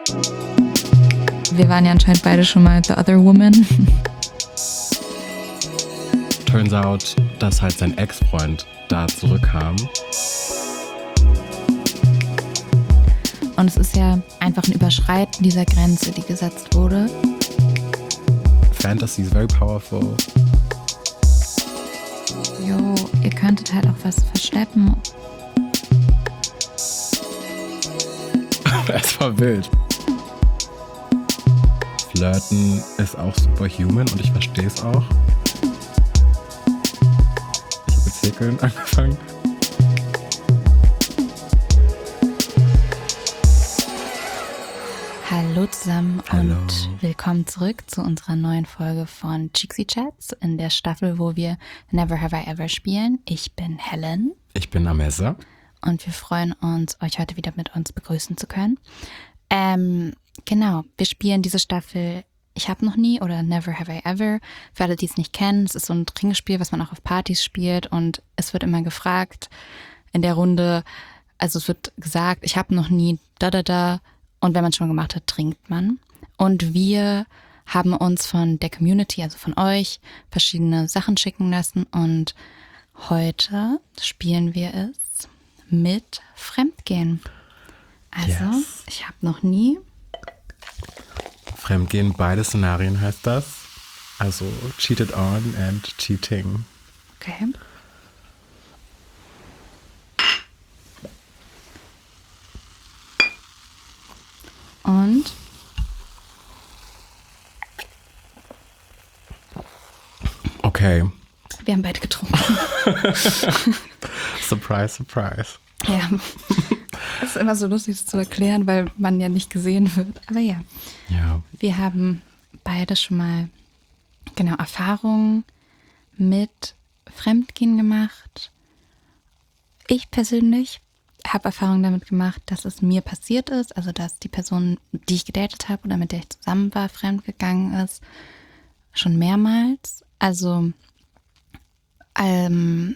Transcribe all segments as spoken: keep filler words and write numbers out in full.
Wir waren ja anscheinend beide schon mal The Other Woman. Turns out, dass halt sein Ex-Freund da zurückkam. Und es ist ja einfach ein Überschreiten dieser Grenze, die gesetzt wurde. Fantasy is very powerful. Jo, ihr könntet halt auch was versteppen. Es war wild. Flirten ist auch superhuman und ich verstehe es auch. Ich habe mit Häkeln angefangen. Hallo zusammen Hallo. Und willkommen zurück zu unserer neuen Folge von Cheeksy Chats in der Staffel, wo wir Never Have I Ever spielen. Ich bin Helen. Ich bin Amessa. Und wir freuen uns, euch heute wieder mit uns begrüßen zu können. Ähm, genau, wir spielen diese Staffel Ich hab noch nie oder Never Have I Ever. Für alle, die es nicht kennen, es ist so ein Trinkspiel, was man auch auf Partys spielt. Und es wird immer gefragt in der Runde, also es wird gesagt, ich habe noch nie da da da. Und wenn man es schon gemacht hat, trinkt man. Und wir haben uns von der Community, also von euch, verschiedene Sachen schicken lassen. Und heute spielen wir es mit Fremdgehen. Also, Yes. Ich habe noch nie. Fremdgehen, beide Szenarien heißt das. Also cheated on and cheating. Okay. Und Okay. wir haben beide getrunken. Surprise, surprise. Ja. Das ist immer so lustig, das zu erklären, weil man ja nicht gesehen wird. Aber ja, Ja. wir haben beide schon mal genau Erfahrungen mit Fremdgehen gemacht. Ich persönlich habe Erfahrungen damit gemacht, dass es mir passiert ist, also dass die Person, die ich gedatet habe oder mit der ich zusammen war, fremdgegangen ist, schon mehrmals. Also, ähm,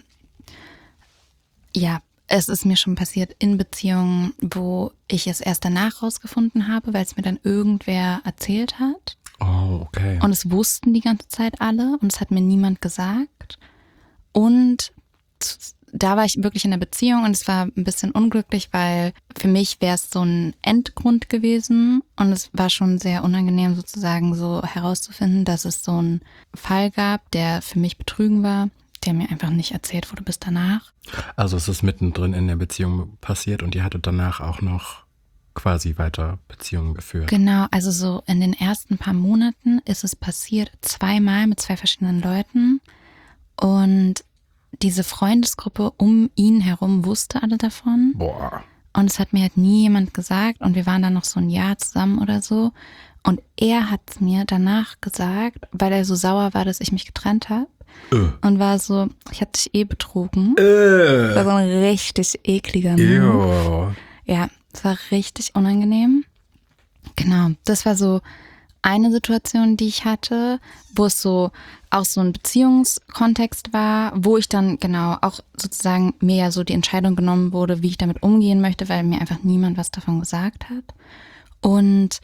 ja, es ist mir schon passiert in Beziehungen, wo ich es erst danach rausgefunden habe, weil es mir dann irgendwer erzählt hat. Oh, okay. Und es wussten die ganze Zeit alle und es hat mir niemand gesagt. Und da war ich wirklich in der Beziehung und es war ein bisschen unglücklich, weil für mich wäre es so ein Endgrund gewesen und es war schon sehr unangenehm sozusagen so herauszufinden, dass es so einen Fall gab, der für mich Betrügen war, der mir einfach nicht erzählt wurde bis danach. Also es ist mittendrin in der Beziehung passiert und ihr hattet danach auch noch quasi weiter Beziehungen geführt. Genau, also so in den ersten paar Monaten ist es passiert, zweimal mit zwei verschiedenen Leuten und diese Freundesgruppe um ihn herum wusste alle davon. Boah. Und es hat mir halt nie jemand gesagt und wir waren dann noch so ein Jahr zusammen oder so. Und er hat es mir danach gesagt, weil er so sauer war, dass ich mich getrennt habe. Äh. Und war so, ich hab dich eh betrogen. Äh. War so ein richtig ekliger Move. Ew. Ja, es war richtig unangenehm. Genau, das war so eine Situation, die ich hatte, wo es so auch so ein Beziehungskontext war, wo ich dann genau auch sozusagen mir ja so die Entscheidung genommen wurde, wie ich damit umgehen möchte, weil mir einfach niemand was davon gesagt hat. Und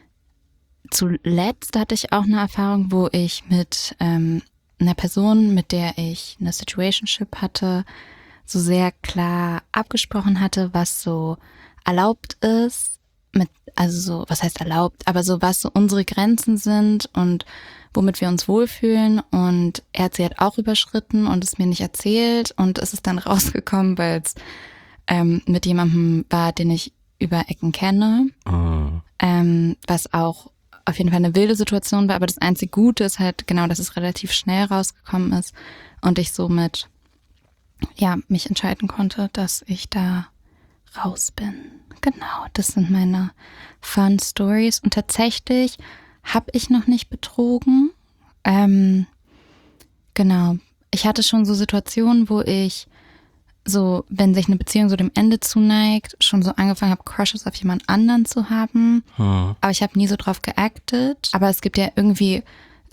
zuletzt hatte ich auch eine Erfahrung, wo ich mit ähm, einer Person, mit der ich eine Situationship hatte, so sehr klar abgesprochen hatte, was so erlaubt ist, mit, also so, was heißt erlaubt, aber so was so unsere Grenzen sind und womit wir uns wohlfühlen und er hat sie halt auch überschritten und es mir nicht erzählt und es ist dann rausgekommen, weil es ähm, mit jemandem war, den ich über Ecken kenne, Oh. ähm, was auch auf jeden Fall eine wilde Situation war, aber das einzige Gute ist halt genau, dass es relativ schnell rausgekommen ist und ich somit ja mich entscheiden konnte, dass ich da raus bin. Genau, das sind meine Fun Stories. Und tatsächlich habe ich noch nicht betrogen. Ähm, genau, ich hatte schon so Situationen, wo ich so, wenn sich eine Beziehung so dem Ende zuneigt, schon so angefangen habe, Crushes auf jemand anderen zu haben. Hm. Aber ich habe nie so drauf geactet. Aber es gibt ja irgendwie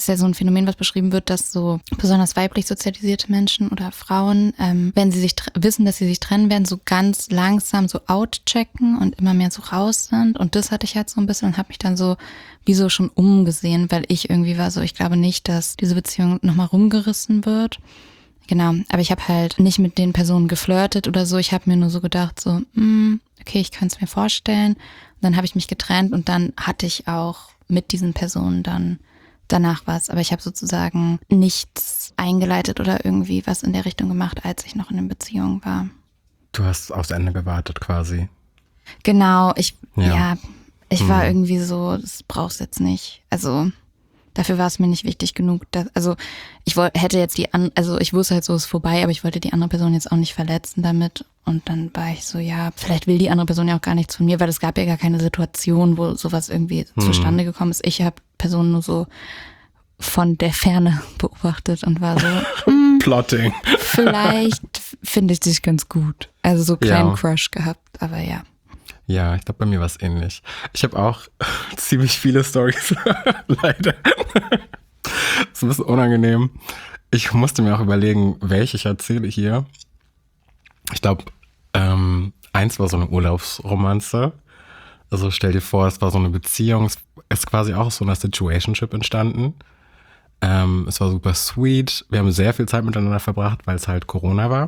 ist ja so ein Phänomen, was beschrieben wird, dass so besonders weiblich sozialisierte Menschen oder Frauen, ähm, wenn sie sich tr- wissen, dass sie sich trennen werden, so ganz langsam so outchecken und immer mehr so raus sind. Und das hatte ich halt so ein bisschen und habe mich dann so wie so schon umgesehen, weil ich irgendwie war so, ich glaube nicht, dass diese Beziehung nochmal rumgerissen wird. Genau, aber ich habe halt nicht mit den Personen geflirtet oder so. Ich habe mir nur so gedacht, so, mh, okay, ich kann es mir vorstellen. Und dann habe ich mich getrennt und dann hatte ich auch mit diesen Personen dann danach was. Aber ich habe sozusagen nichts eingeleitet oder irgendwie was in der Richtung gemacht, als ich noch in einer Beziehung war. Du hast aufs Ende gewartet quasi. Genau, ich, ja, Ja. ich war Mhm. irgendwie so, das brauchst jetzt nicht. Also dafür war es mir nicht wichtig genug. Dass, also ich wollte, hätte jetzt die, an, also ich wusste halt so, es ist vorbei, aber ich wollte die andere Person jetzt auch nicht verletzen damit. Und dann war ich so, ja, vielleicht will die andere Person ja auch gar nichts von mir, weil es gab ja gar keine Situation, wo sowas irgendwie Mhm. zustande gekommen ist. Ich habe Personen nur so von der Ferne beobachtet und war so, hm, Plotting. vielleicht finde ich dich ganz gut. Also so kleinen Ja. Crush gehabt, aber ja. Ja, ich glaube, bei mir war es ähnlich. Ich habe auch ziemlich viele Storys, leider. Das ist ein bisschen unangenehm. Ich musste mir auch überlegen, welche ich erzähle hier. Ich glaube, ähm, eins war so eine Urlaubsromanze. Also stell dir vor, es war so eine Beziehung. Es ist quasi auch aus so einer Situationship entstanden. Ähm, es war super sweet. Wir haben sehr viel Zeit miteinander verbracht, weil es halt Corona war.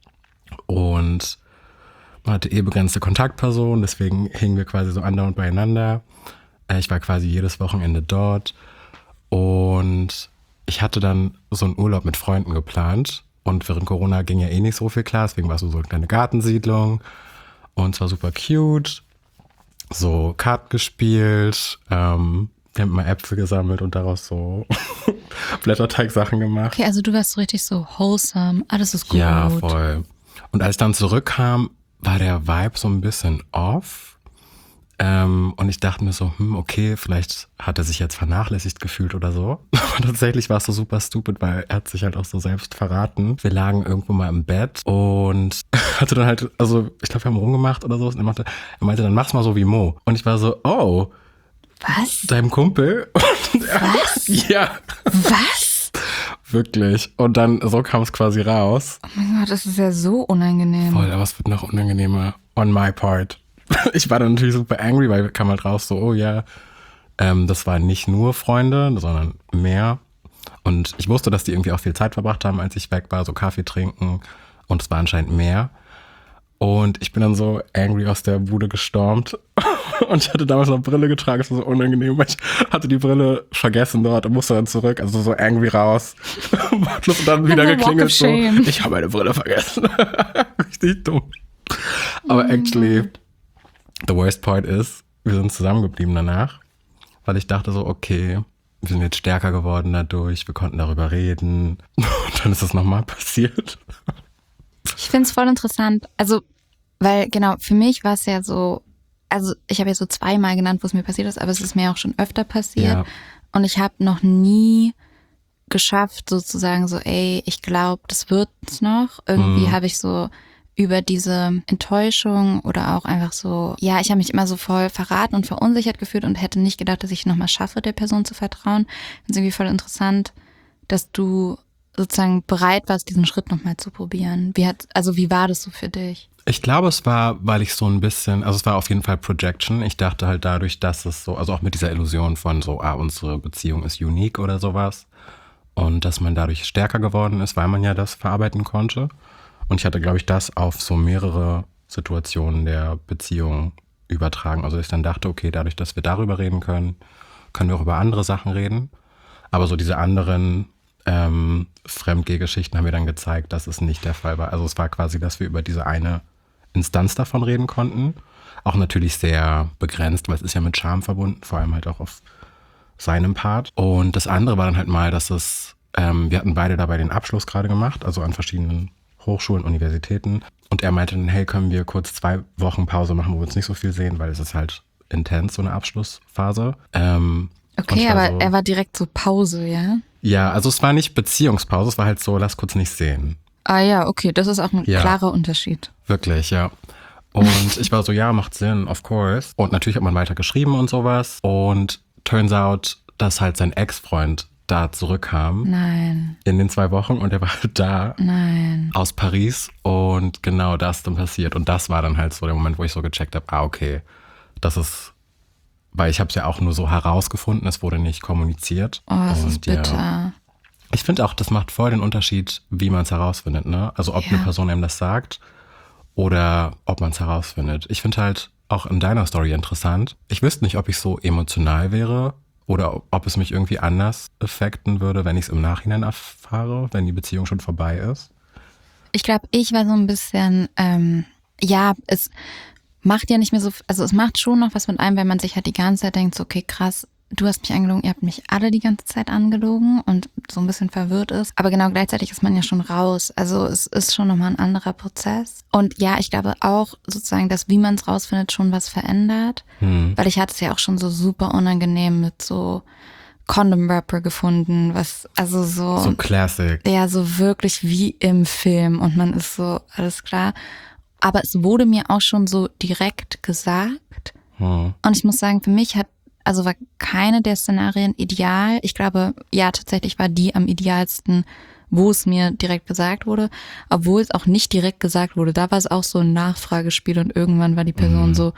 Und man hatte eh begrenzte Kontaktpersonen, deswegen hingen wir quasi so andauernd beieinander. Äh, Ich war quasi jedes Wochenende dort. Und ich hatte dann so einen Urlaub mit Freunden geplant. Und während Corona ging ja eh nicht so viel klar, deswegen war es so eine kleine Gartensiedlung. Und es war super cute. So Karten gespielt. Ähm, wir haben immer Äpfel gesammelt und daraus so Blätterteig-Sachen gemacht. Okay, also du warst so richtig so wholesome, alles ist gut. Ja, voll. Und als ich dann zurückkam, war der Vibe so ein bisschen off. Ähm, und ich dachte mir so, hm, okay, vielleicht hat er sich jetzt vernachlässigt gefühlt oder so. Aber tatsächlich war es so super stupid, weil er hat sich halt auch so selbst verraten. Wir lagen irgendwo mal im Bett und hatte dann halt, also ich glaube, wir haben rumgemacht oder so. Und er meinte, er meinte, dann mach's mal so wie Mo. Und ich war so, oh, Was? deinem Kumpel? Und er, Was? ja, Was? wirklich. Und dann so kam es quasi raus. Oh mein Gott, das ist ja so unangenehm. Voll, aber es wird noch unangenehmer on my part. Ich war dann natürlich super angry, weil kam halt raus so, oh ja, ähm, das waren nicht nur Freunde, sondern mehr. Und ich wusste, dass die irgendwie auch viel Zeit verbracht haben, als ich weg war, so Kaffee trinken. Und es war anscheinend mehr. Und ich bin dann so angry aus der Bude gestormt. Und ich hatte damals noch Brille getragen, das war so unangenehm, weil ich hatte die Brille vergessen dort und musste dann zurück, also so angry raus. Und dann wieder Also walk geklingelt of so, shame. ich habe meine Brille vergessen. Richtig dumm. Aber actually, the worst part ist, wir sind zusammengeblieben danach, weil ich dachte so, okay, wir sind jetzt stärker geworden dadurch, wir konnten darüber reden. Und dann ist das nochmal passiert. Ich finde es voll interessant. Also, weil genau, für mich war es ja so, also ich habe ja so zweimal genannt, wo es mir passiert ist, aber es ist mir auch schon öfter passiert. Ja. Und ich habe noch nie geschafft, sozusagen so, ey, ich glaube, das wird's noch. Irgendwie Mhm. habe ich so über diese Enttäuschung oder auch einfach so, ja, ich habe mich immer so voll verraten und verunsichert gefühlt und hätte nicht gedacht, dass ich nochmal schaffe, der Person zu vertrauen. Das ist irgendwie voll interessant, dass du sozusagen bereit warst, diesen Schritt nochmal zu probieren. Wie hat, also wie war das so für dich? Ich glaube, es war, weil ich so ein bisschen, also es war auf jeden Fall Projection. Ich dachte halt dadurch, dass es so, also auch mit dieser Illusion von so, ah, unsere Beziehung ist unique oder sowas. Und dass man dadurch stärker geworden ist, weil man ja das verarbeiten konnte. Und ich hatte, glaube ich, das auf so mehrere Situationen der Beziehung übertragen. Also ich dann dachte, okay, dadurch, dass wir darüber reden können, können wir auch über andere Sachen reden. Aber so diese anderen ähm, Fremdgeh-Geschichten haben mir dann gezeigt, dass es nicht der Fall war. Also es war quasi, dass wir über diese eine Instanz davon reden konnten. Auch natürlich sehr begrenzt, weil es ist ja mit Charme verbunden, vor allem halt auch auf seinem Part. Und das andere war dann halt mal, dass es, ähm, wir hatten beide dabei den Abschluss gerade gemacht, also an verschiedenen Hochschulen, Universitäten. Und er meinte dann, hey, können wir kurz zwei Wochen Pause machen, wo wir uns nicht so viel sehen, weil es ist halt intens, so eine Abschlussphase. Ähm, und Okay, ich war aber so, er war direkt so Pause, ja? ja, also es war nicht Beziehungspause, es war halt so, lass kurz nicht sehen. Ah ja, okay, das ist auch ein Ja. klarer Unterschied. Wirklich, ja. Und ich war so, ja, macht Sinn, of course. Und natürlich hat man weiter geschrieben und sowas. Und turns out, dass halt sein Ex-Freund da zurückkam. Nein. In den zwei Wochen und er war halt da. Nein. Aus Paris und genau das dann passiert. Und das war dann halt so der Moment, wo ich so gecheckt habe, ah, okay, das ist, weil ich habe es ja auch nur so herausgefunden, es wurde nicht kommuniziert. Oh, das und ist bitter. Ja, ich finde auch, das macht voll den Unterschied, wie man es herausfindet, ne? Also ob Ja. eine Person einem das sagt oder ob man es herausfindet. Ich finde halt auch in deiner Story interessant. Ich wüsste nicht, ob ich so emotional wäre oder ob es mich irgendwie anders affekten würde, wenn ich es im Nachhinein erfahre, wenn die Beziehung schon vorbei ist. Ich glaube, ich war so ein bisschen, ähm, ja, es macht ja nicht mehr so, also es macht schon noch was mit einem, wenn man sich halt die ganze Zeit denkt, so, okay, krass, du hast mich angelogen, ihr habt mich alle die ganze Zeit angelogen und so ein bisschen verwirrt ist. Aber genau gleichzeitig ist man ja schon raus. Also es ist schon nochmal ein anderer Prozess. Und ja, ich glaube auch sozusagen, dass wie man es rausfindet, schon was verändert. Hm. Weil ich hatte es ja auch schon so super unangenehm mit so Condom-Wrapper gefunden, was, also so. So Classic. Ja, so wirklich wie im Film und man ist so, alles klar. Aber es wurde mir auch schon so direkt gesagt. Hm. Und ich muss sagen, für mich hat, also war keine der Szenarien ideal. Ich glaube, ja, tatsächlich war die am idealsten, wo es mir direkt gesagt wurde. Obwohl es auch nicht direkt gesagt wurde. Da war es auch so ein Nachfragespiel und irgendwann war die Person Mhm. so,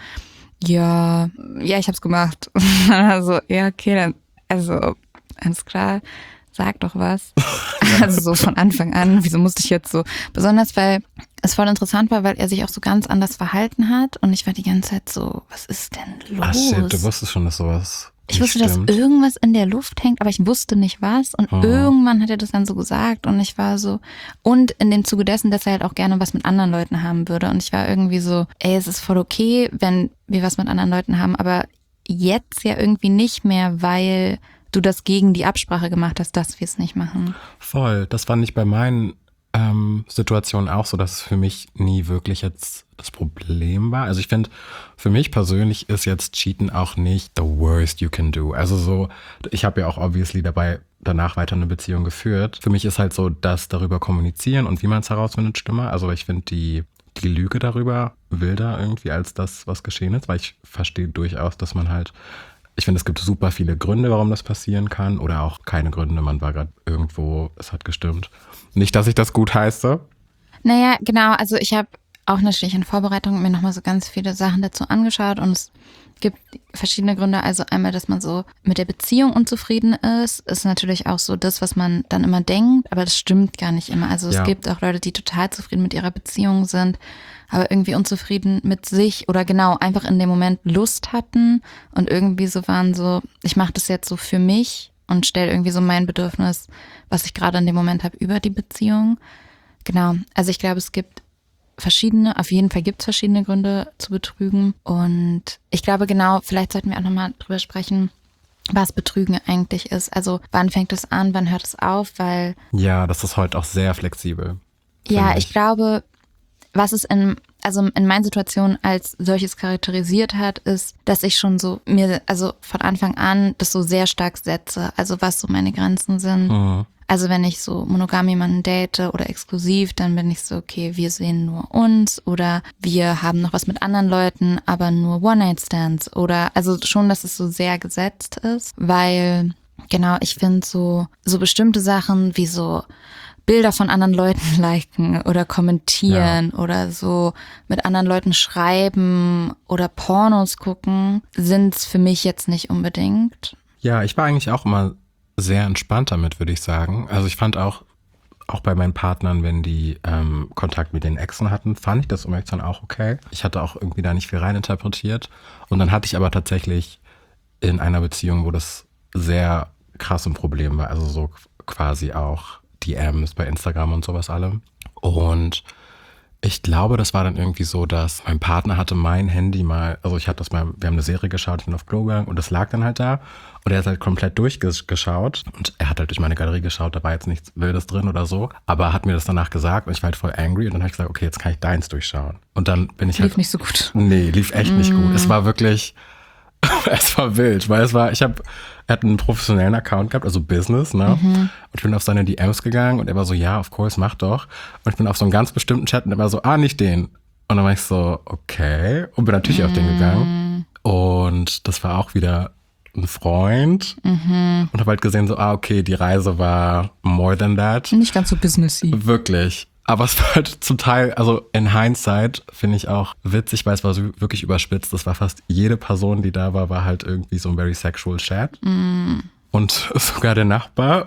ja, ja, ich hab's gemacht. Also, ja, okay, dann, also, alles klar, sag doch was. Also so von Anfang an, wieso musste ich jetzt so, besonders weil es voll interessant war, weil er sich auch so ganz anders verhalten hat und ich war die ganze Zeit so, was ist denn los? Ah shit, du wusstest schon, dass sowas Ich nicht wusste, stimmt. dass irgendwas in der Luft hängt, aber ich wusste nicht was. Und Oh. irgendwann hat er das dann so gesagt und ich war so, und in dem Zuge dessen, dass er halt auch gerne was mit anderen Leuten haben würde. Und ich war irgendwie so, ey, es ist voll okay, wenn wir was mit anderen Leuten haben, aber jetzt ja irgendwie nicht mehr, weil du das gegen die Absprache gemacht hast, dass wir es nicht machen. Voll, das fand ich bei meinen ähm, Situationen auch so, dass es für mich nie wirklich jetzt das Problem war. Also ich finde, für mich persönlich ist jetzt Cheaten auch nicht the worst you can do. Also so, ich habe ja auch obviously dabei danach weiter eine Beziehung geführt. Für mich ist halt so, dass darüber kommunizieren und wie man es herausfindet, stimme. Also ich finde die, die Lüge darüber wilder irgendwie als das, was geschehen ist, weil ich verstehe durchaus, dass man halt, ich finde, es gibt super viele Gründe, warum das passieren kann oder auch keine Gründe. Man war gerade irgendwo, es hat gestimmt. Nicht, dass ich das gut heiße. Naja, genau, also ich habe auch natürlich in Vorbereitung mir nochmal so ganz viele Sachen dazu angeschaut und es gibt verschiedene Gründe. Also einmal, dass man so mit der Beziehung unzufrieden ist, ist natürlich auch so das, was man dann immer denkt, aber das stimmt gar nicht immer. Also es Ja. gibt auch Leute, die total zufrieden mit ihrer Beziehung sind, aber irgendwie unzufrieden mit sich oder genau einfach in dem Moment Lust hatten und irgendwie so waren so, ich mache das jetzt so für mich und stelle irgendwie so mein Bedürfnis, was ich gerade in dem Moment habe, über die Beziehung. Genau, also ich glaube, es gibt verschiedene, auf jeden Fall gibt es verschiedene Gründe zu betrügen. Und ich glaube genau, vielleicht sollten wir auch nochmal drüber sprechen, was Betrügen eigentlich ist. Also wann fängt es an, wann hört es auf, weil Ja, das ist heute auch sehr flexibel. ja, finde ich glaube, was es in, also in meinen Situationen als solches charakterisiert hat, ist, dass ich schon so mir, also von Anfang an das so sehr stark setze, also was so meine Grenzen sind. Mhm. Also wenn ich so monogam jemanden date oder exklusiv, dann bin ich so, okay, wir sehen nur uns oder wir haben noch was mit anderen Leuten, aber nur One-Night-Stands oder, also schon, dass es so sehr gesetzt ist, weil, genau, ich finde so, so bestimmte Sachen wie so Bilder von anderen Leuten liken oder kommentieren oder so mit anderen Leuten schreiben oder Pornos gucken, sind's für mich jetzt nicht unbedingt. Ja, ich war eigentlich auch immer sehr entspannt damit, würde ich sagen. Also ich fand auch, auch bei meinen Partnern, wenn die ähm, Kontakt mit den Exen hatten, fand ich das um ehrlich zu sein auch okay. Ich hatte auch irgendwie da nicht viel reininterpretiert. Und dann hatte ich aber tatsächlich in einer Beziehung, wo das sehr krass ein Problem war, also so quasi auch D Ms bei Instagram und sowas allem. Und ich glaube, das war dann irgendwie so, dass mein Partner hatte mein Handy mal, also ich hatte das mal, wir haben eine Serie geschaut, ich bin auf Klo gegangen und das lag dann halt da und er hat halt komplett durchgeschaut und er hat halt durch meine Galerie geschaut, da war jetzt nichts Wildes drin oder so, aber hat mir das danach gesagt und ich war halt voll angry und dann habe ich gesagt, okay, jetzt kann ich deins durchschauen. Und dann bin ich halt... Lief nicht so gut. Nee, lief echt nicht gut. Es war wirklich... Es war wild, weil es war, ich habe, er hat einen professionellen Account gehabt, also Business, ne? Mhm. Und ich bin auf seine D Ms gegangen und er war so, ja, of course, mach doch. Und ich bin auf so einen ganz bestimmten Chat und er war so, ah, nicht den. Und dann war ich so, okay. Und bin natürlich mhm. auf den gegangen. Und das war auch wieder ein Freund mhm. und habe halt gesehen, so, ah, okay, die Reise war more than that. Nicht ganz so businessy. Wirklich. Aber es war halt zum Teil, also in Hindsight finde ich auch witzig, weil es war so wirklich überspitzt. Das war fast jede Person, die da war, war halt irgendwie so ein very sexual chat. Mm. Und sogar der Nachbar,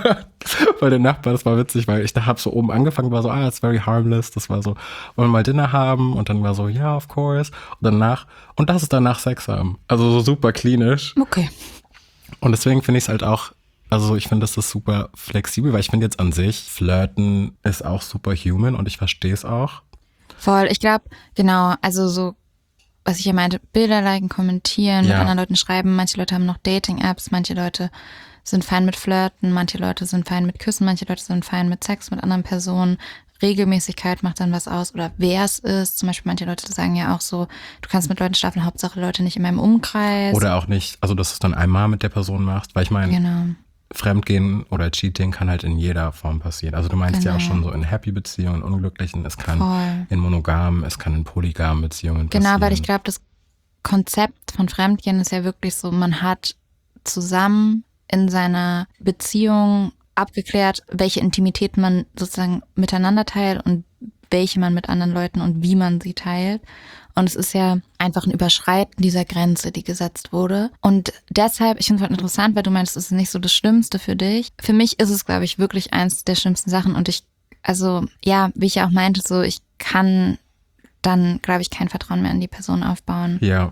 weil der Nachbar, das war witzig, weil ich da hab so oben angefangen, war so, ah, it's very harmless. Das war so, wollen wir mal Dinner haben? Und dann war so, ja, yeah, of course. Und danach, und das ist danach Sex haben. Also so super klinisch. Okay. Und deswegen finde ich es halt auch, also ich finde, das ist super flexibel, weil ich finde jetzt an sich, Flirten ist auch super human und ich verstehe es auch. Voll, ich glaube, genau, also so, was ich ja meinte, Bilder liken, kommentieren, ja. mit anderen Leuten schreiben. Manche Leute haben noch Dating-Apps, manche Leute sind fein mit Flirten, manche Leute sind fein mit Küssen, manche Leute sind fein mit Sex mit anderen Personen. Regelmäßigkeit macht dann was aus oder wer es ist. Zum Beispiel manche Leute sagen ja auch so, du kannst mit Leuten schlafen, Hauptsache Leute nicht in meinem Umkreis. Oder auch nicht, also dass du es dann einmal mit der Person machst, weil ich meine, genau. Fremdgehen oder Cheating kann halt in jeder Form passieren. Also du meinst genau. ja auch schon so in Happy-Beziehungen, Unglücklichen, es kann Voll. in monogamen, es kann in polygamen Beziehungen passieren. Genau, weil ich glaube, das Konzept von Fremdgehen ist ja wirklich so, man hat zusammen in seiner Beziehung abgeklärt, welche Intimität man sozusagen miteinander teilt und welche man mit anderen Leuten und wie man sie teilt. Und es ist ja einfach ein Überschreiten dieser Grenze, die gesetzt wurde. Und deshalb, ich finde es halt interessant, weil du meinst, es ist nicht so das Schlimmste für dich. Für mich ist es, glaube ich, wirklich eins der schlimmsten Sachen. Und ich, also ja, wie ich ja auch meinte, so ich kann dann, glaube ich, kein Vertrauen mehr in die Person aufbauen. Ja.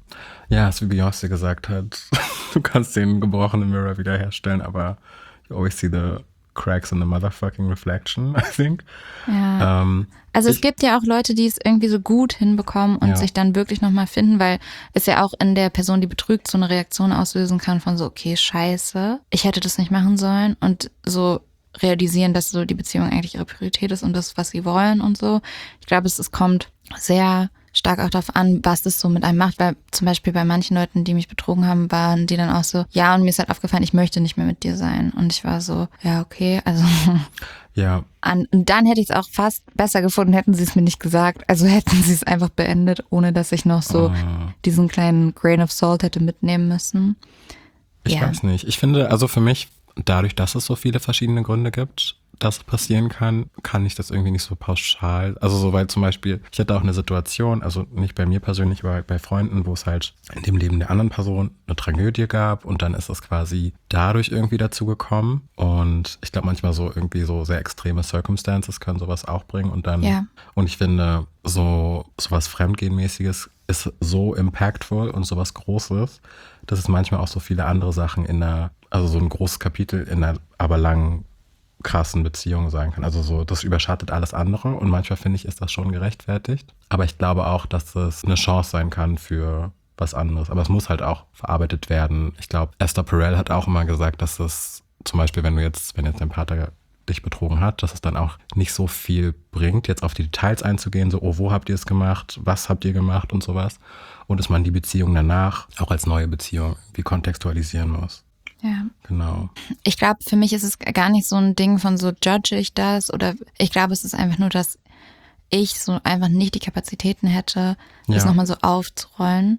Ja, ist wie Beyoncé gesagt hat. Du kannst den gebrochenen Mirror wiederherstellen, aber you always see the cracks in the motherfucking reflection, I think. Ja. Ähm, also es ich, gibt ja auch Leute, die es irgendwie so gut hinbekommen und ja. sich dann wirklich nochmal finden, weil es ja auch in der Person, die betrügt, so eine Reaktion auslösen kann von so, okay, scheiße, ich hätte das nicht machen sollen und so realisieren, dass so die Beziehung eigentlich ihre Priorität ist und das, was sie wollen und so. Ich glaube, es, es kommt sehr stark auch darauf an, was das so mit einem macht, weil zum Beispiel bei manchen Leuten, die mich betrogen haben, waren die dann auch so, ja, und mir ist halt aufgefallen, ich möchte nicht mehr mit dir sein. Und ich war so, ja, okay, also ja. An, und dann hätte ich es auch fast besser gefunden, hätten sie es mir nicht gesagt. Also hätten sie es einfach beendet, ohne dass ich noch so uh. diesen kleinen Grain of Salt hätte mitnehmen müssen. Ich ja. weiß nicht. Ich finde, also für mich, dadurch, dass es so viele verschiedene Gründe gibt, dass es passieren kann, kann ich das irgendwie nicht so pauschal. Also so, weil zum Beispiel, ich hatte auch eine Situation, also nicht bei mir persönlich, aber bei Freunden, wo es halt in dem Leben der anderen Person eine Tragödie gab und dann ist es quasi dadurch irgendwie dazu gekommen. Und ich glaube manchmal so irgendwie so sehr extreme Circumstances können sowas auch bringen und dann, ja. und ich finde so sowas Fremdgehenmäßiges ist so impactful und sowas Großes, dass es manchmal auch so viele andere Sachen in einer, also so ein großes Kapitel in einer aber langen krassen Beziehung sein kann. Also so, das überschattet alles andere und manchmal finde ich, ist das schon gerechtfertigt. Aber ich glaube auch, dass es eine Chance sein kann für was anderes. Aber es muss halt auch verarbeitet werden. Ich glaube, Esther Perel hat auch immer gesagt, dass es zum Beispiel, wenn du jetzt, wenn jetzt dein Partner dich betrogen hat, dass es dann auch nicht so viel bringt, jetzt auf die Details einzugehen, so, oh, wo habt ihr es gemacht, was habt ihr gemacht und sowas. Und dass man die Beziehung danach auch als neue Beziehung wie kontextualisieren muss. Ja. Genau. Ich glaube, für mich ist es gar nicht so ein Ding von so judge ich das oder ich glaube, es ist einfach nur, dass ich so einfach nicht die Kapazitäten hätte, ja. das nochmal so aufzurollen,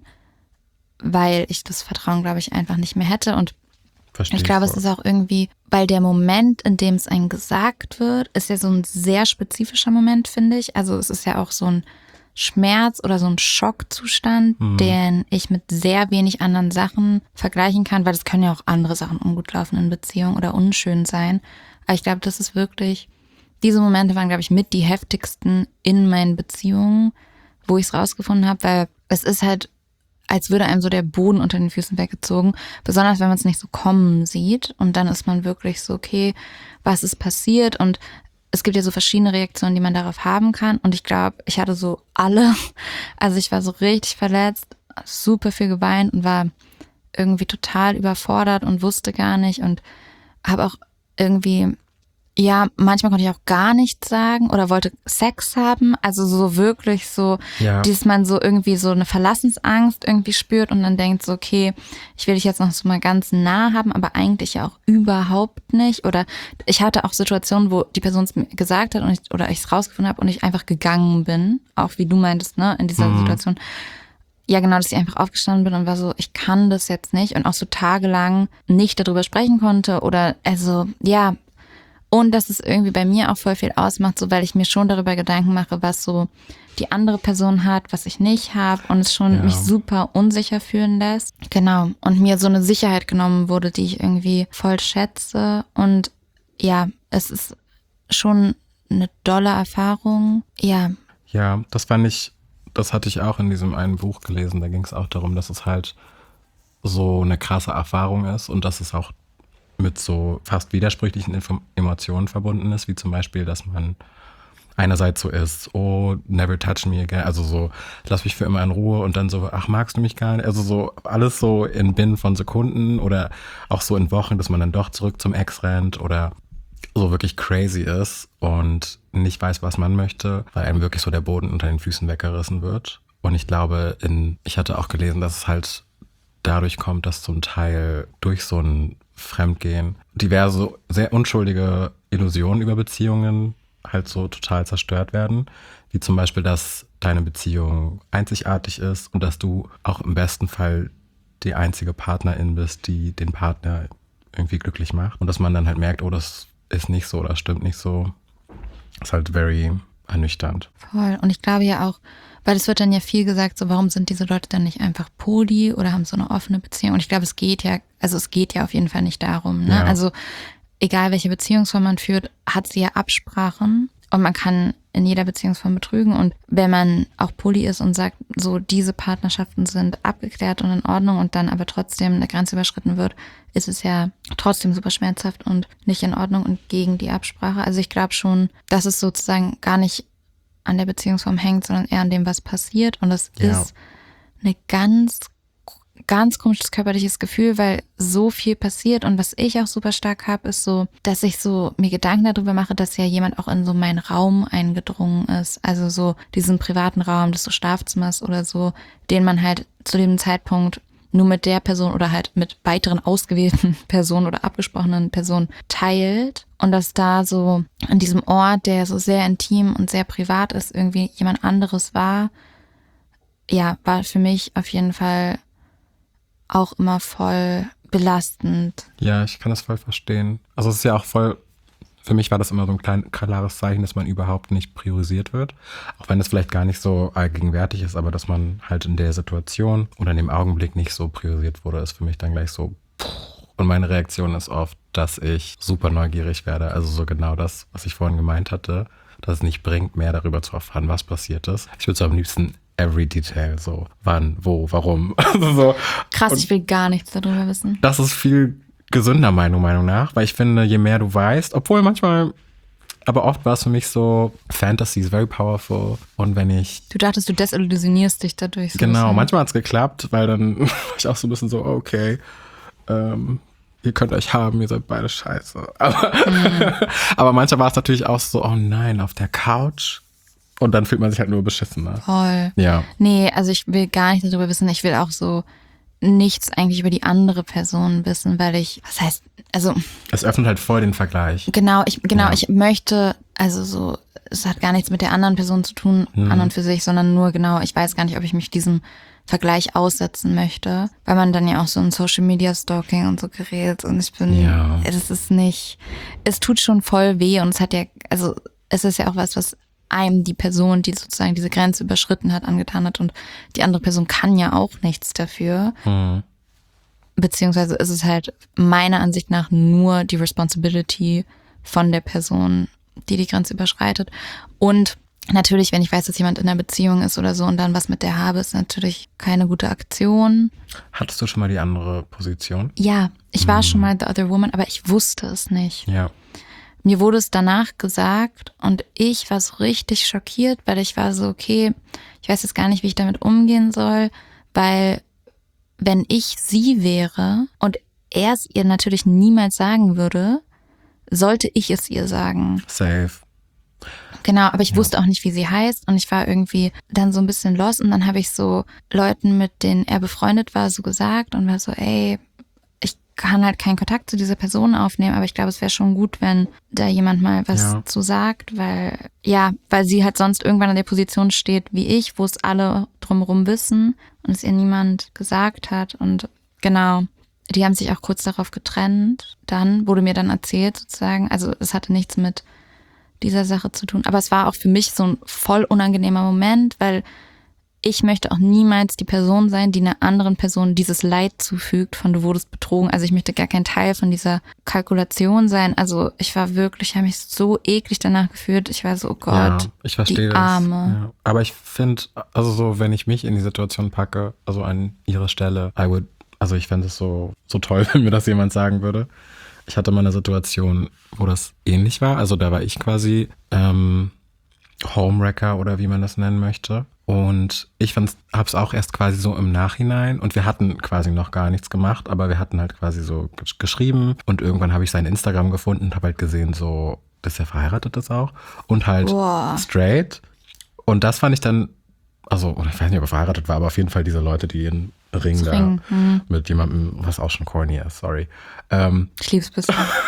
weil ich das Vertrauen, glaube ich, einfach nicht mehr hätte und Verstehe ich glaube, voll. es ist auch irgendwie, weil der Moment, in dem es einem gesagt wird, ist ja so ein sehr spezifischer Moment, finde ich. Also es ist ja auch so ein Schmerz oder so ein Schockzustand, mhm. den ich mit sehr wenig anderen Sachen vergleichen kann, weil es können ja auch andere Sachen ungut laufen in Beziehungen oder unschön sein. Aber ich glaube, das ist wirklich, diese Momente waren, glaube ich, mit die heftigsten in meinen Beziehungen, wo ich es rausgefunden habe, weil es ist halt, als würde einem so der Boden unter den Füßen weggezogen, besonders wenn man es nicht so kommen sieht und dann ist man wirklich so, okay, was ist passiert und es gibt ja so verschiedene Reaktionen, die man darauf haben kann. Und ich glaube, ich hatte so alle. Also ich war so richtig verletzt, super viel geweint und war irgendwie total überfordert und wusste gar nicht. Und habe auch irgendwie, ja, manchmal konnte ich auch gar nichts sagen oder wollte Sex haben. Also so wirklich so, ja. dass man so irgendwie so eine Verlassensangst irgendwie spürt und dann denkt so, okay, ich will dich jetzt noch so mal ganz nah haben, aber eigentlich ja auch überhaupt nicht. Oder ich hatte auch Situationen, wo die Person es mir gesagt hat und ich, oder ich es rausgefunden habe und ich einfach gegangen bin. Auch wie du meintest, ne, in dieser mhm. Situation. ja genau, dass ich einfach aufgestanden bin und war so, ich kann das jetzt nicht und auch so tagelang nicht darüber sprechen konnte oder also ja, und dass es irgendwie bei mir auch voll viel ausmacht, so weil ich mir schon darüber Gedanken mache, was so die andere Person hat, was ich nicht habe und es schon Ja. mich super unsicher fühlen lässt. Genau, und mir so eine Sicherheit genommen wurde, die ich irgendwie voll schätze und ja, es ist schon eine dolle Erfahrung, ja. Ja, das fand ich, das hatte ich auch in diesem einen Buch gelesen. Da ging es auch darum, dass es halt so eine krasse Erfahrung ist und dass es auch mit so fast widersprüchlichen Info- Emotionen verbunden ist, wie zum Beispiel, dass man einerseits so ist, oh, never touch me again, also so, lass mich für immer in Ruhe und dann so, ach, magst du mich gar nicht? Also so alles so in Binnen von Sekunden oder auch so in Wochen, dass man dann doch zurück zum Ex rennt oder so wirklich crazy ist und nicht weiß, was man möchte, weil einem wirklich so der Boden unter den Füßen weggerissen wird. Und ich glaube, in, ich hatte auch gelesen, dass es halt dadurch kommt, dass zum Teil durch so ein Fremdgehen diverse sehr unschuldige Illusionen über Beziehungen halt so total zerstört werden. Wie zum Beispiel, dass deine Beziehung einzigartig ist und dass du auch im besten Fall die einzige Partnerin bist, die den Partner irgendwie glücklich macht. Und dass man dann halt merkt, oh, das ist nicht so oder stimmt nicht so. Ist halt very ernüchternd. Voll. Und ich glaube ja auch, weil es wird dann ja viel gesagt, so warum sind diese Leute dann nicht einfach poly oder haben so eine offene Beziehung? Und ich glaube, es geht ja, also es geht ja auf jeden Fall nicht darum. Ne? Ja. Also egal welche Beziehungsform man führt, hat sie ja Absprachen und man kann in jeder Beziehungsform betrügen. Und wenn man auch poly ist und sagt, so diese Partnerschaften sind abgeklärt und in Ordnung und dann aber trotzdem eine Grenze überschritten wird, ist es ja trotzdem super schmerzhaft und nicht in Ordnung und gegen die Absprache. Also ich glaube schon, dass es sozusagen gar nicht an der Beziehungsform hängt, sondern eher an dem, was passiert. Und das Ja. ist eine ganz, ganz komisches körperliches Gefühl, weil so viel passiert. Und was ich auch super stark habe, ist so, dass ich so mir Gedanken darüber mache, dass ja jemand auch in so meinen Raum eingedrungen ist. Also so diesen privaten Raum des so Schlafzimmers oder so, den man halt zu dem Zeitpunkt nur mit der Person oder halt mit weiteren ausgewählten Personen oder abgesprochenen Personen teilt. Und dass da so an diesem Ort, der so sehr intim und sehr privat ist, irgendwie jemand anderes war, ja, war für mich auf jeden Fall auch immer voll belastend. Ja, ich kann das voll verstehen. Also es ist ja auch voll, für mich war das immer so ein klein, klares Zeichen, dass man überhaupt nicht priorisiert wird. Auch wenn es vielleicht gar nicht so allgegenwärtig ist, aber dass man halt in der Situation oder in dem Augenblick nicht so priorisiert wurde, ist für mich dann gleich so. Und meine Reaktion ist oft, dass ich super neugierig werde. Also so genau das, was ich vorhin gemeint hatte, dass es nicht bringt, mehr darüber zu erfahren, was passiert ist. Ich würde so am liebsten every detail, so wann, wo, warum. Also so. Krass, Und ich will gar nichts darüber wissen. das ist viel gesünder, meiner Meinung nach, weil ich finde, je mehr du weißt, obwohl manchmal, aber oft war es für mich so, Fantasy is very powerful und wenn ich, Du dachtest, du desillusionierst dich dadurch. So genau, bisschen. manchmal hat es geklappt, weil dann war ich auch so ein bisschen so, okay, ähm, ihr könnt euch haben, ihr seid beide scheiße. Aber, Mhm. aber manchmal war es natürlich auch so, oh nein, auf der Couch und dann fühlt man sich halt nur beschissener. Voll. Ja, Nee, also ich will gar nicht darüber wissen. Ich will auch so nichts eigentlich über die andere Person wissen, weil ich, was heißt, also es öffnet halt voll den Vergleich. genau, ich genau, Ja. ich möchte, also so, es hat gar nichts mit der anderen Person zu tun, Mhm. an und für sich, sondern nur genau, ich weiß gar nicht, ob ich mich diesem Vergleich aussetzen möchte, weil man dann ja auch so in Social Media Stalking und so gerät und ich bin, Ja. es ist nicht, es tut schon voll weh und es hat ja, also es ist ja auch was, was einem die Person, die sozusagen diese Grenze überschritten hat, angetan hat und die andere Person kann ja auch nichts dafür. Mhm. Beziehungsweise ist es halt meiner Ansicht nach nur die Responsibility von der Person, die die Grenze überschreitet. Und natürlich, wenn ich weiß, dass jemand in einer Beziehung ist oder so und dann was mit der habe, ist natürlich keine gute Aktion. Hattest du schon mal die andere Position? Ja, ich war schon mal the other woman, aber ich wusste es nicht. Ja. Mir wurde es danach gesagt und ich war so richtig schockiert, weil ich war so, okay, ich weiß jetzt gar nicht, wie ich damit umgehen soll, weil wenn ich sie wäre und er es ihr natürlich niemals sagen würde, sollte ich es ihr sagen. Safe. Genau, aber ich wusste auch nicht, wie sie heißt und ich war irgendwie dann so ein bisschen lost und dann habe ich so Leuten, mit denen er befreundet war, so gesagt und war so, ey, ich kann halt keinen Kontakt zu dieser Person aufnehmen, aber ich glaube, es wäre schon gut, wenn da jemand mal was Ja. zu sagt, weil, ja, weil sie halt sonst irgendwann in der Position steht wie ich, wo es alle drumherum wissen und es ihr niemand gesagt hat und genau, die haben sich auch kurz darauf getrennt, dann wurde mir dann erzählt sozusagen, also es hatte nichts mit dieser Sache zu tun, aber es war auch für mich so ein voll unangenehmer Moment, weil ich möchte auch niemals die Person sein, die einer anderen Person dieses Leid zufügt, von du wurdest betrogen. Also ich möchte gar kein Teil von dieser Kalkulation sein. Also ich war wirklich, ich habe mich so eklig danach gefühlt. Ich war so, oh Gott, Ja, ich verstehe die das. Arme. Ja. Aber ich finde, also so, wenn ich mich in die Situation packe, also an ihre Stelle, I would, also ich fände es so, so toll, wenn mir das jemand sagen würde. Ich hatte mal eine Situation, wo das ähnlich war. Also da war ich quasi ähm, Homewrecker oder wie man das nennen möchte. Und ich habe es auch erst quasi so im Nachhinein und wir hatten quasi noch gar nichts gemacht, aber wir hatten halt quasi so geschrieben und irgendwann habe ich sein Instagram gefunden und habe halt gesehen, so, dass er verheiratet ist auch und halt Boah. straight. Und das fand ich dann, also ich weiß nicht, ob er verheiratet war, aber auf jeden Fall diese Leute, die in Ring Das da Ring, hm. mit jemandem, was auch schon corny ist, sorry. Ähm, Ich lieb's bis.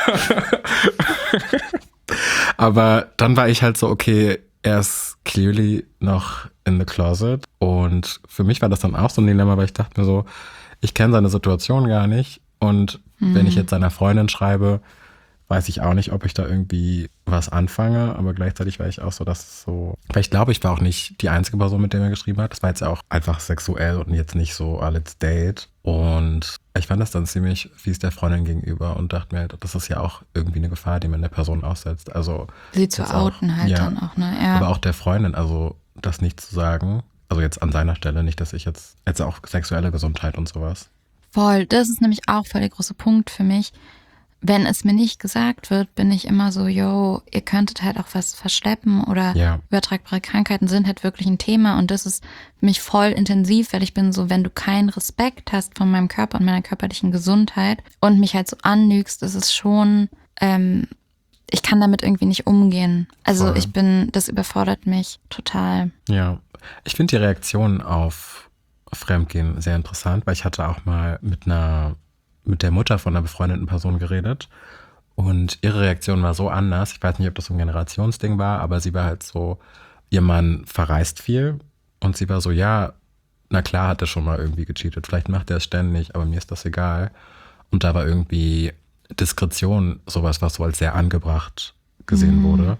aber dann war ich halt so, okay, er ist clearly noch in the closet. Und für mich war das dann auch so ein Dilemma, weil ich dachte mir so, ich kenne seine Situation gar nicht. Und mhm. wenn ich jetzt seiner Freundin schreibe, weiß ich auch nicht, ob ich da irgendwie was anfange. Aber gleichzeitig war ich auch so, dass es so, weil ich glaube, ich war auch nicht die einzige Person, mit der er geschrieben hat. Das war jetzt ja auch einfach sexuell und jetzt nicht so, ah, let's date. Und ich fand das dann ziemlich fies der Freundin gegenüber und dachte mir halt, das ist ja auch irgendwie eine Gefahr, die man der Person aussetzt. Also sie zu outen auch, halt ja, dann auch, ne? Ja. Aber auch der Freundin, also das nicht zu sagen, also jetzt an seiner Stelle, nicht, dass ich jetzt, jetzt auch sexuelle Gesundheit und sowas. Voll, das ist nämlich auch voll der große Punkt für mich. Wenn es mir nicht gesagt wird, bin ich immer so, yo, ihr könntet halt auch was verschleppen oder ja. übertragbare Krankheiten sind halt wirklich ein Thema und das ist für mich voll intensiv, weil ich bin so, wenn du keinen Respekt hast von meinem Körper und meiner körperlichen Gesundheit und mich halt so anlügst, ist es schon, ähm, ich kann damit irgendwie nicht umgehen. Also Voll. ich bin, das überfordert mich total. Ja, ich finde die Reaktion auf Fremdgehen sehr interessant, weil ich hatte auch mal mit einer mit der Mutter von einer befreundeten Person geredet und ihre Reaktion war so anders. Ich weiß nicht, ob das so ein Generationsding war, aber sie war halt so, ihr Mann verreist viel und sie war so, ja, na klar hat er schon mal irgendwie gecheatet, vielleicht macht er es ständig, aber mir ist das egal. Und da war irgendwie Diskretion sowas, was so als sehr angebracht gesehen mhm. wurde.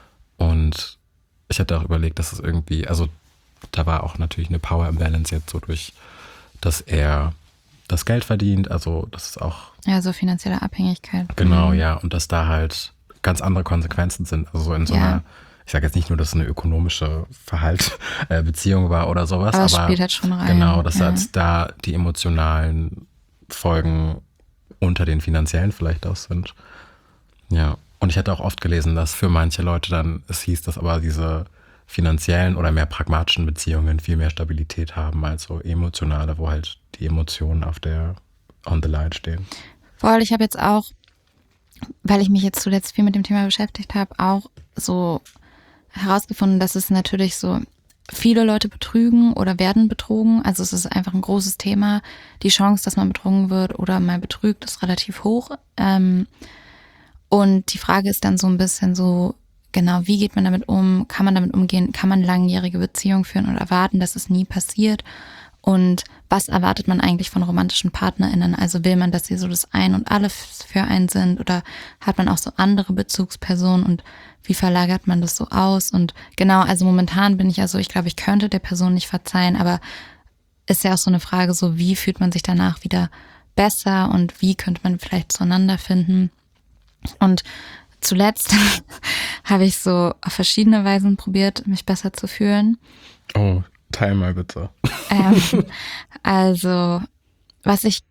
Und ich hatte auch überlegt, dass es irgendwie, also da war auch natürlich eine Power Imbalance jetzt so durch, dass er das Geld verdient, also das ist auch... Ja, so finanzielle Abhängigkeit. Genau, mhm. ja, und dass da halt ganz andere Konsequenzen sind. Also so in so ja. einer, ich sage jetzt nicht nur, dass es eine ökonomische Verhalt, äh, Beziehung war oder sowas, aber, aber es spielt halt schon rein. Genau, dass ja. halt da die emotionalen Folgen unter den finanziellen vielleicht auch sind. Ja, und ich hatte auch oft gelesen, dass für manche Leute dann, es hieß, dass aber diese finanziellen oder mehr pragmatischen Beziehungen viel mehr Stabilität haben als so emotionale, wo halt die Emotionen auf der on the line stehen. Voll, ich habe jetzt auch, weil ich mich jetzt zuletzt viel mit dem Thema beschäftigt habe, auch so herausgefunden, dass es natürlich so viele Leute betrügen oder werden betrogen. Also es ist einfach ein großes Thema. Die Chance, dass man betrogen wird oder mal betrügt, ist relativ hoch. Ähm, und die Frage ist dann so ein bisschen so, genau, wie geht man damit um? Kann man damit umgehen? Kann man langjährige Beziehungen führen und erwarten, dass es nie passiert? Und was erwartet man eigentlich von romantischen PartnerInnen? Also will man, dass sie so das Ein und Alles für einen sind? Oder hat man auch so andere Bezugspersonen? Und wie verlagert man das so aus? Und genau, also momentan bin ich ja so, ich glaube, ich könnte der Person nicht verzeihen, aber ist ja auch so eine Frage so, wie fühlt man sich danach wieder besser? Und wie könnte man vielleicht zueinander finden? Und zuletzt habe ich so auf verschiedene Weisen probiert, mich besser zu fühlen. Oh, teil mal bitte. Ähm, also, was ich,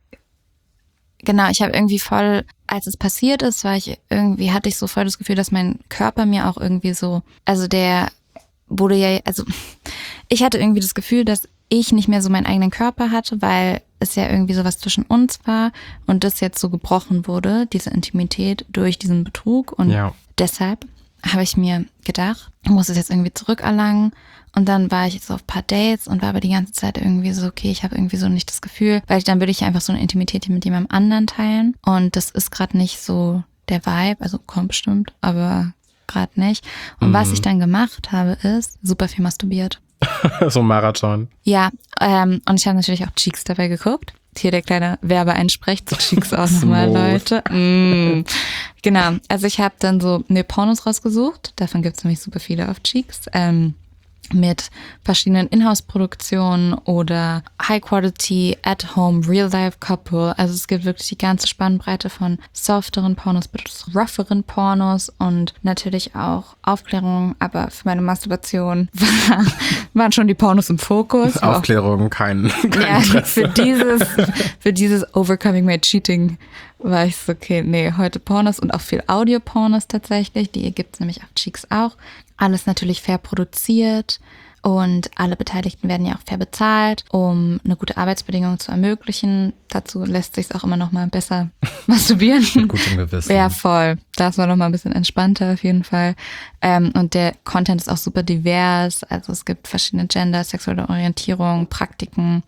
genau, ich habe irgendwie voll, als es passiert ist, war ich irgendwie, hatte ich so voll das Gefühl, dass mein Körper mir auch irgendwie so, also der wurde ja, also ich hatte irgendwie das Gefühl, dass ich nicht mehr so meinen eigenen Körper hatte, weil es ja irgendwie sowas zwischen uns war und das jetzt so gebrochen wurde, diese Intimität durch diesen Betrug und ja. deshalb habe ich mir gedacht, ich muss es jetzt irgendwie zurückerlangen Und dann war ich jetzt auf ein paar Dates und war aber die ganze Zeit irgendwie so, okay, ich habe irgendwie so nicht das Gefühl, weil ich, dann würde ich einfach so eine Intimität mit jemandem anderen teilen. Und das ist gerade nicht so der Vibe, also kommt bestimmt, aber gerade nicht. Und mhm. was ich dann gemacht habe, ist super viel masturbiert. So ein Marathon. Ja, ähm, und ich habe natürlich auch Cheeks dabei geguckt. Hier der kleine Werbeeinsprech zu Cheeks auch nochmal, Leute. Mm. Genau, also ich habe dann so ne Pornos rausgesucht. Davon gibt es nämlich super viele auf Cheeks. Ähm, mit verschiedenen Inhouse-Produktionen oder High-Quality, At-Home, Real-Life-Couple. Also es gibt wirklich die ganze Spannbreite von softeren Pornos bis rougheren Pornos und natürlich auch Aufklärung. Aber für meine Masturbation war, waren schon die Pornos im Fokus. Aufklärung, kein, kein ja, Interesse. Für dieses, für dieses Overcoming my Cheating war ich so, okay, nee, heute Pornos und auch viel Audio-Pornos tatsächlich. Die gibt es nämlich auf Cheeks auch. Alles natürlich fair produziert und alle Beteiligten werden ja auch fair bezahlt, um eine gute Arbeitsbedingung zu ermöglichen. Dazu lässt sich es auch immer noch mal besser masturbieren. Mit gutem Gewissen. Ja, voll. Das war noch mal ein bisschen entspannter auf jeden Fall. Ähm, und der Content ist auch super divers. Also es gibt verschiedene Gender, sexuelle Orientierung, Praktiken.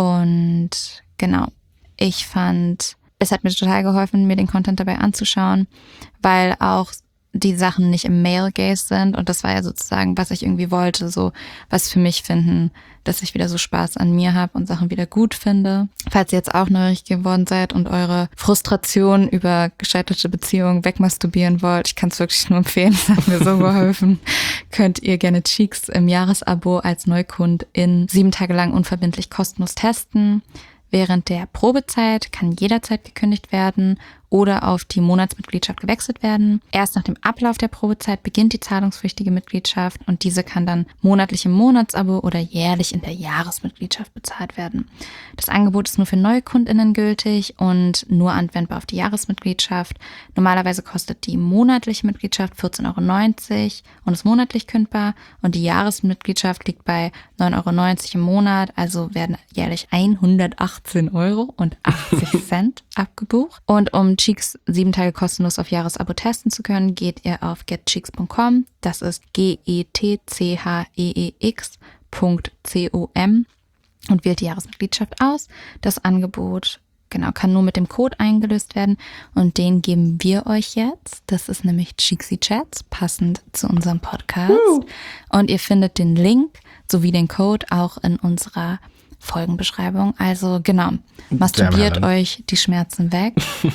Und genau, ich fand, es hat mir total geholfen, mir den Content dabei anzuschauen, weil auch die Sachen nicht im Male Gaze sind und das war ja sozusagen, was ich irgendwie wollte, so was für mich finden, dass ich wieder so Spaß an mir habe und Sachen wieder gut finde. Falls ihr jetzt auch neugierig geworden seid und eure Frustration über gescheiterte Beziehungen wegmasturbieren wollt, ich kann es wirklich nur empfehlen, es hat mir so geholfen, könnt ihr gerne Cheeks im Jahresabo als Neukund in sieben Tage lang unverbindlich kostenlos testen. Während der Probezeit kann jederzeit gekündigt werden oder auf die Monatsmitgliedschaft gewechselt werden. Erst nach dem Ablauf der Probezeit beginnt die zahlungspflichtige Mitgliedschaft und diese kann dann monatlich im Monatsabo oder jährlich in der Jahresmitgliedschaft bezahlt werden. Das Angebot ist nur für NeukundInnen gültig und nur anwendbar auf die Jahresmitgliedschaft. Normalerweise kostet die monatliche Mitgliedschaft vierzehn Euro neunzig und ist monatlich kündbar und die Jahresmitgliedschaft liegt bei neun Euro neunzig im Monat, also werden jährlich hundertachtzehn Euro und achtzig Cent abgebucht. Und um Cheeks sieben Tage kostenlos auf Jahresabo testen zu können, geht ihr auf get cheeks punkt com. Das ist G E T C H E E X Punkt C O M und wählt die Jahresmitgliedschaft aus. Das Angebot, genau, kann nur mit dem Code eingelöst werden und den geben wir euch jetzt. Das ist nämlich Cheeksy Chats, passend zu unserem Podcast. Uh. Und ihr findet den Link sowie den Code auch in unserer Folgenbeschreibung. Also genau, masturbiert euch die Schmerzen weg.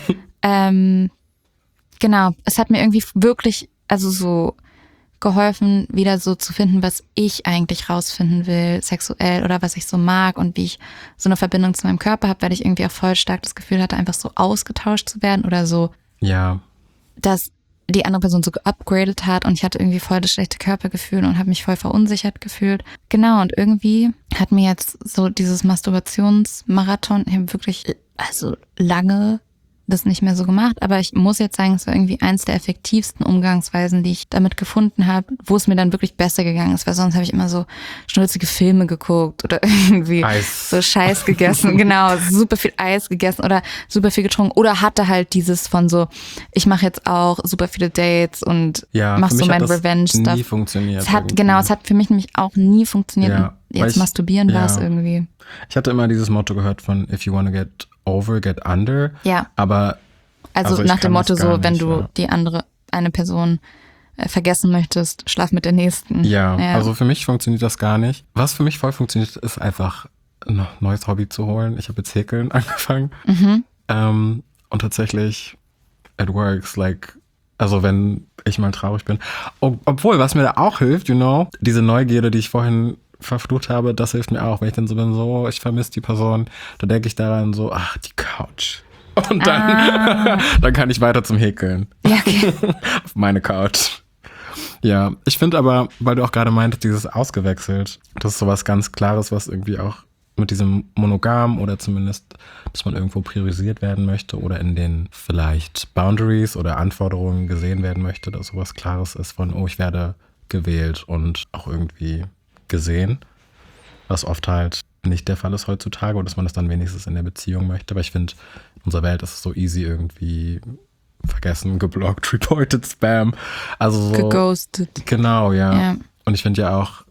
ähm, genau, es hat mir irgendwie wirklich, also so geholfen, wieder so zu finden, was ich eigentlich rausfinden will, sexuell oder was ich so mag und wie ich so eine Verbindung zu meinem Körper habe, weil ich irgendwie auch voll stark das Gefühl hatte, einfach so ausgetauscht zu werden oder so, ja, dass die andere Person so geupgradet hat und ich hatte irgendwie voll das schlechte Körpergefühl und habe mich voll verunsichert gefühlt. Genau, und irgendwie hat mir jetzt so dieses Masturbationsmarathon, ich habe wirklich, also lange das nicht mehr so gemacht, aber ich muss jetzt sagen, es war irgendwie eins der effektivsten Umgangsweisen, die ich damit gefunden habe, wo es mir dann wirklich besser gegangen ist, weil sonst habe ich immer so schnulzige Filme geguckt oder irgendwie Eis. so Scheiß gegessen, genau, super viel Eis gegessen oder super viel getrunken oder hatte halt dieses von so, ich mache jetzt auch super viele Dates und ja, mach so mein Revenge-Stuff. Nie funktioniert. Es hat, genau, es hat für mich nämlich auch nie funktioniert ja, und jetzt ich, masturbieren ja. war es irgendwie. Ich hatte immer dieses Motto gehört von if you wanna get over, get under. Ja. Aber Also, also nach dem Motto so, nicht, wenn du ja. die andere, eine Person äh, vergessen möchtest, schlaf mit der nächsten. Ja, ja, also für mich funktioniert das gar nicht. Was für mich voll funktioniert, ist einfach ein neues Hobby zu holen. Ich habe jetzt Häkeln angefangen. Mhm. Ähm, und tatsächlich, it works, like, also wenn ich mal traurig bin. Ob, obwohl, was mir da auch hilft, you know, diese Neugierde, die ich vorhin verflucht habe, das hilft mir auch, wenn ich dann so bin, so, ich vermisse die Person, da denke ich daran so, ach, die Couch. Und dann, ah. dann kann ich weiter zum Häkeln. Ja, okay. Auf meine Couch. Ja, ich finde aber, weil du auch gerade meintest, dieses ausgewechselt, das ist sowas ganz Klares, was irgendwie auch mit diesem Monogam oder zumindest, dass man irgendwo priorisiert werden möchte oder in den vielleicht Boundaries oder Anforderungen gesehen werden möchte, dass sowas Klares ist von, oh, ich werde gewählt und auch irgendwie gesehen, was oft halt nicht der Fall ist heutzutage und dass man das dann wenigstens in der Beziehung möchte. Aber ich finde, in unserer Welt ist es so easy irgendwie vergessen, geblockt, reported, Spam. Also so. Geghostet. Genau, ja. ja. Und ich finde ja auch,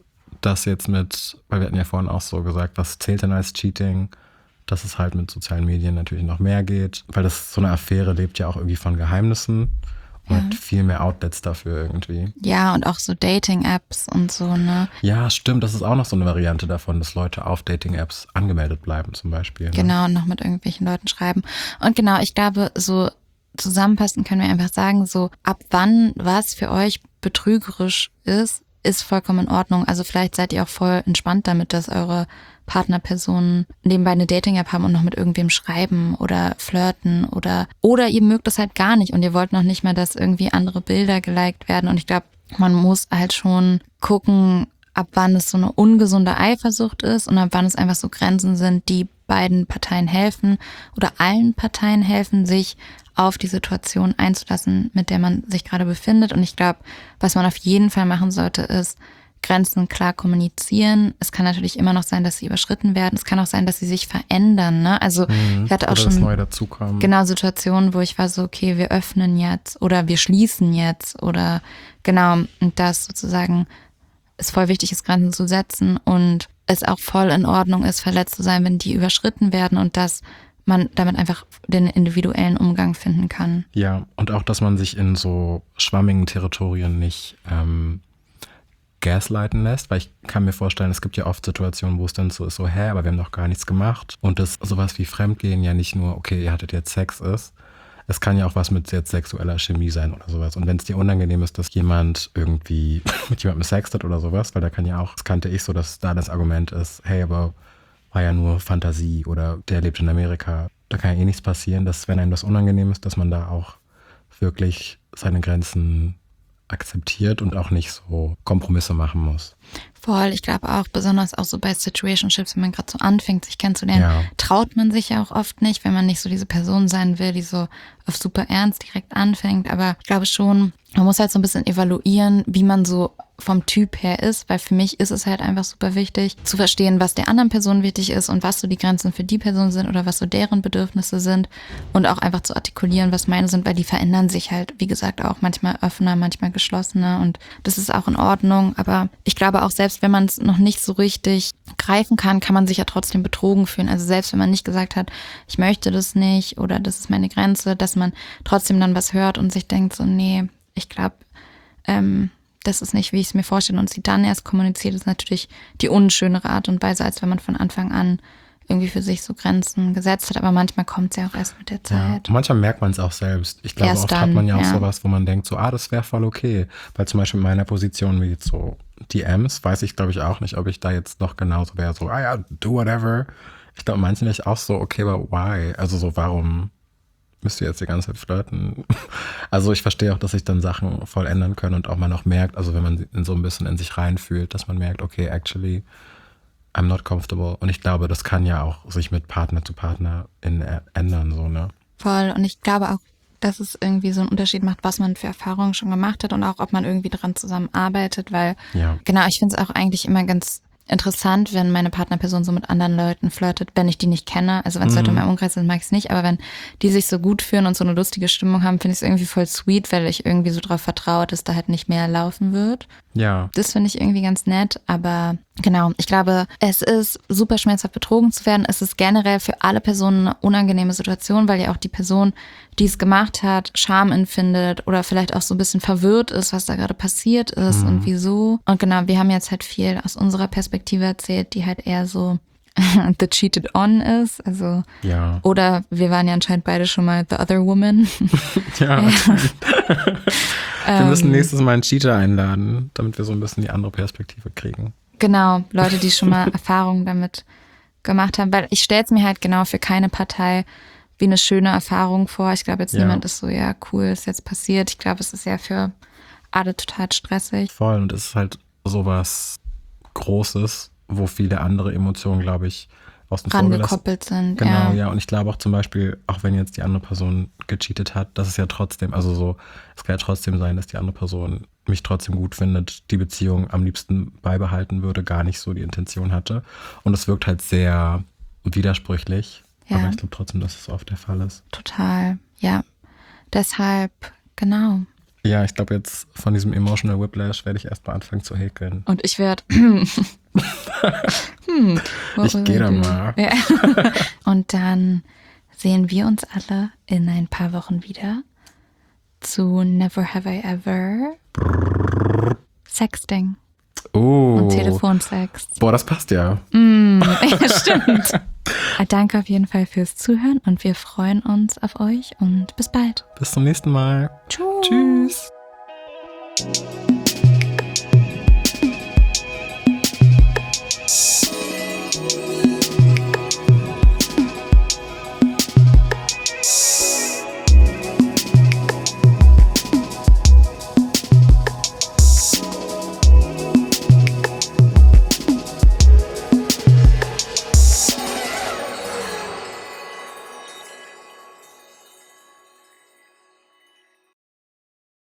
das jetzt mit, weil wir hatten ja vorhin auch so gesagt, was zählt denn als Cheating, dass es halt mit sozialen Medien natürlich noch mehr geht, weil das so eine Affäre lebt ja auch irgendwie von Geheimnissen und Ja. hat viel mehr Outlets dafür irgendwie. Ja, und auch so Dating-Apps und so, ne? Ja, stimmt, das ist auch noch so eine Variante davon, dass Leute auf Dating-Apps angemeldet bleiben zum Beispiel. Ne? Genau, und noch mit irgendwelchen Leuten schreiben. Und genau, ich glaube, so zusammenfassend können wir einfach sagen, so ab wann was für euch betrügerisch ist, ist vollkommen in Ordnung. Also vielleicht seid ihr auch voll entspannt damit, dass eure Partnerpersonen nebenbei eine Dating-App haben und noch mit irgendwem schreiben oder flirten oder oder ihr mögt das halt gar nicht und ihr wollt noch nicht mal, dass irgendwie andere Bilder geliked werden. Und ich glaube, man muss halt schon gucken, ab wann es so eine ungesunde Eifersucht ist und ab wann es einfach so Grenzen sind, die beiden Parteien helfen oder allen Parteien helfen, sich auf die Situation einzulassen, mit der man sich gerade befindet. Und ich glaube, was man auf jeden Fall machen sollte, ist Grenzen klar kommunizieren. Es kann natürlich immer noch sein, dass sie überschritten werden. Es kann auch sein, dass sie sich verändern. Ne? Also Mhm. ich hatte auch Oder schon dass neu dazukommen. genau Situationen, wo ich war so, okay, wir öffnen jetzt oder wir schließen jetzt oder genau. Und das sozusagen ist voll wichtig ist, Grenzen zu setzen und es auch voll in Ordnung ist, verletzt zu sein, wenn die überschritten werden und dass man damit einfach den individuellen Umgang finden kann. Ja, und auch, dass man sich in so schwammigen Territorien nicht ähm, gaslighten lässt, weil ich kann mir vorstellen, es gibt ja oft Situationen, wo es dann so ist, so, hä, aber wir haben doch gar nichts gemacht. Und das sowas wie Fremdgehen ja nicht nur, okay, ihr hattet jetzt Sex ist, es kann ja auch was mit jetzt sexueller Chemie sein oder sowas. Und wenn es dir unangenehm ist, dass jemand irgendwie mit jemandem Sex hat oder sowas, weil da kann ja auch, das kannte ich so, dass da das Argument ist, hey, aber war ja nur Fantasie oder der lebt in Amerika. Da kann ja eh nichts passieren, dass wenn einem das unangenehm ist, dass man da auch wirklich seine Grenzen akzeptiert und auch nicht so Kompromisse machen muss. Voll, ich glaube auch, besonders auch so bei Situationships, wenn man gerade so anfängt, sich kennenzulernen, Ja. traut man sich ja auch oft nicht, wenn man nicht so diese Person sein will, die so auf super ernst direkt anfängt. Aber ich glaube schon, man muss halt so ein bisschen evaluieren, wie man so vom Typ her ist, weil für mich ist es halt einfach super wichtig, zu verstehen, was der anderen Person wichtig ist und was so die Grenzen für die Person sind oder was so deren Bedürfnisse sind und auch einfach zu artikulieren, was meine sind, weil die verändern sich halt, wie gesagt, auch manchmal offener, manchmal geschlossener und das ist auch in Ordnung, aber ich glaube auch selbst, wenn man es noch nicht so richtig greifen kann, kann man sich ja trotzdem betrogen fühlen, also selbst wenn man nicht gesagt hat, ich möchte das nicht oder das ist meine Grenze, dass man trotzdem dann was hört und sich denkt so, nee, ich glaube, ähm, das ist nicht, wie ich es mir vorstelle und sie dann erst kommuniziert, ist natürlich die unschönere Art und Weise, als wenn man von Anfang an irgendwie für sich so Grenzen gesetzt hat, aber manchmal kommt es ja auch erst mit der Ja, Zeit. manchmal merkt man es auch selbst. Ich glaube, Erst oft dann, hat man ja auch ja. sowas, wo man denkt, so, ah, das wäre voll okay. Weil zum Beispiel in meiner Position wie jetzt so D Ms, weiß ich, glaube ich, auch nicht, ob ich da jetzt noch genauso wäre, so, ah ja, do whatever. Ich glaube, manchen wäre ich auch so, okay, aber why? Also so, warum müsst ihr jetzt die ganze Zeit flirten? Also ich verstehe auch, dass sich dann Sachen voll ändern können und auch man auch merkt, also wenn man in so ein bisschen in sich reinfühlt, dass man merkt, okay, actually, I'm not comfortable. Und ich glaube, das kann ja auch sich mit Partner zu Partner in, ändern, so, ne? Voll. Und ich glaube auch, dass es irgendwie so einen Unterschied macht, was man für Erfahrungen schon gemacht hat und auch, ob man irgendwie dran zusammenarbeitet, weil Ja. genau, ich finde es auch eigentlich immer ganz interessant, wenn meine Partnerperson so mit anderen Leuten flirtet, wenn ich die nicht kenne. Also wenn es Leute in meinem Umkreis sind, mag ich es nicht, aber wenn die sich so gut fühlen und so eine lustige Stimmung haben, finde ich es irgendwie voll sweet, weil ich irgendwie so drauf vertraue, dass da halt nicht mehr laufen wird. Ja. Das finde ich irgendwie ganz nett, aber genau, ich glaube, es ist super schmerzhaft, betrogen zu werden. Es ist generell für alle Personen eine unangenehme Situation, weil ja auch die Person, die es gemacht hat, Scham empfindet oder vielleicht auch so ein bisschen verwirrt ist, was da gerade passiert ist Mhm. und wieso. Und genau, wir haben jetzt halt viel aus unserer Perspektive erzählt, die halt eher so the cheated on ist, also Ja. oder wir waren ja anscheinend beide schon mal the other woman. Ja. Wir müssen Ähm, nächstes Mal einen Cheater einladen, damit wir so ein bisschen die andere Perspektive kriegen. Genau, Leute, die schon mal Erfahrungen damit gemacht haben, weil ich stelle es mir halt genau für keine Partei wie eine schöne Erfahrung vor. Ich glaube jetzt Ja. niemand ist so, ja cool, ist jetzt passiert. Ich glaube, es ist ja für alle total stressig. Voll. Und es ist halt sowas Großes, wo viele andere Emotionen, glaube ich, außen vor gelassen. Rangekoppelt sind. Genau, ja. ja. Und ich glaube auch zum Beispiel, auch wenn jetzt die andere Person gecheatet hat, dass es ja trotzdem, also so, es kann ja trotzdem sein, dass die andere Person mich trotzdem gut findet, die Beziehung am liebsten beibehalten würde, gar nicht so die Intention hatte. Und es wirkt halt sehr widersprüchlich. Ja. Aber ich glaube trotzdem, dass es oft der Fall ist. Total, ja. Deshalb, genau. Ja, ich glaube jetzt von diesem Emotional Whiplash werde ich erstmal anfangen zu häkeln. Und ich werde... hm, ich gehe da mal. Ja. Und dann sehen wir uns alle in ein paar Wochen wieder zu Never Have I Ever Sexting Oh. und Telefonsex. Boah, das passt ja. Mm, ja, stimmt. Danke auf jeden Fall fürs Zuhören und wir freuen uns auf euch und bis bald. Bis zum nächsten Mal. Tschüss. Tschüss.